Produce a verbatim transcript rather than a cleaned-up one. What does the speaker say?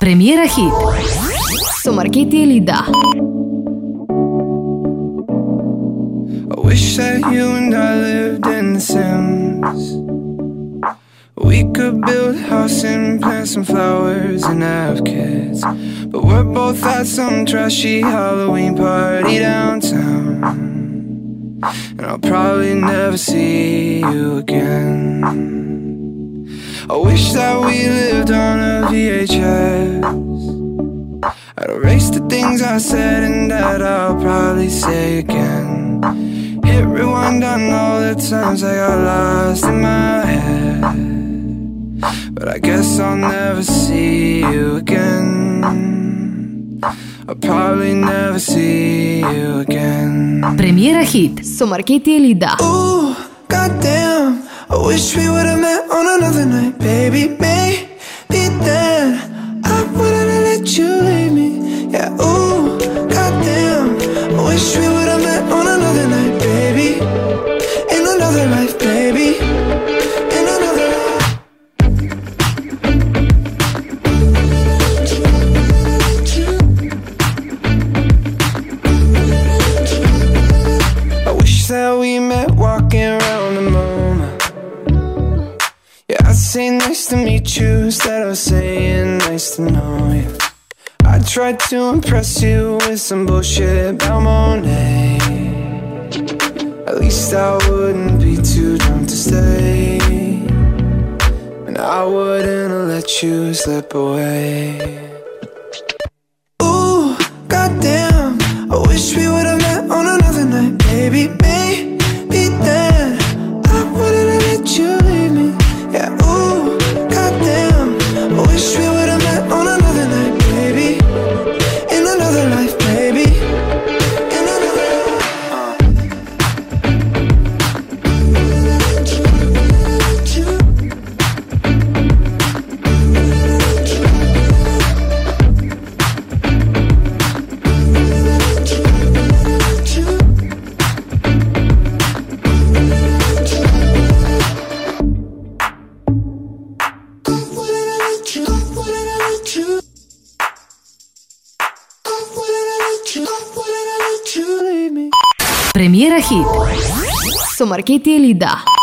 Премиера хит со Маркети и Лида. I wish that you and I lived in The Sims. We could build a house and plant some flowers and have kids. But we're both at some trashy Halloween party downtown, and I'll probably never see you again. I wish that we lived on a V H S. I'd erase the things I said and that I'll probably say again. Hit rewind on all the times I got lost in my head. But I guess I'll never see you again. I'll probably never see you again. Премиера хит со Маркети и Лида. Ooh, goddamn, I wish we would've met on another night, baby. Maybe then I wouldn't have let you leave me. Yeah, ooh, goddamn, I wish we would've met on another night, baby. In another life, baby. In another life. I wish that we met walking around the moment. Yeah, I'd say nice to meet you instead of saying nice to know you. I tried to impress you with some bullshit about Monet. At least I wouldn't be too drunk to stay, and I wouldn't have let you slip away. Ooh, goddamn, I wish we would've met on another night, baby. Maybe then I wouldn't have let you leave me. Yeah, ooh, goddamn, I wish we would've met on another night, baby. In another life, baby. In another life. Премиера хит со Маркети и Лида.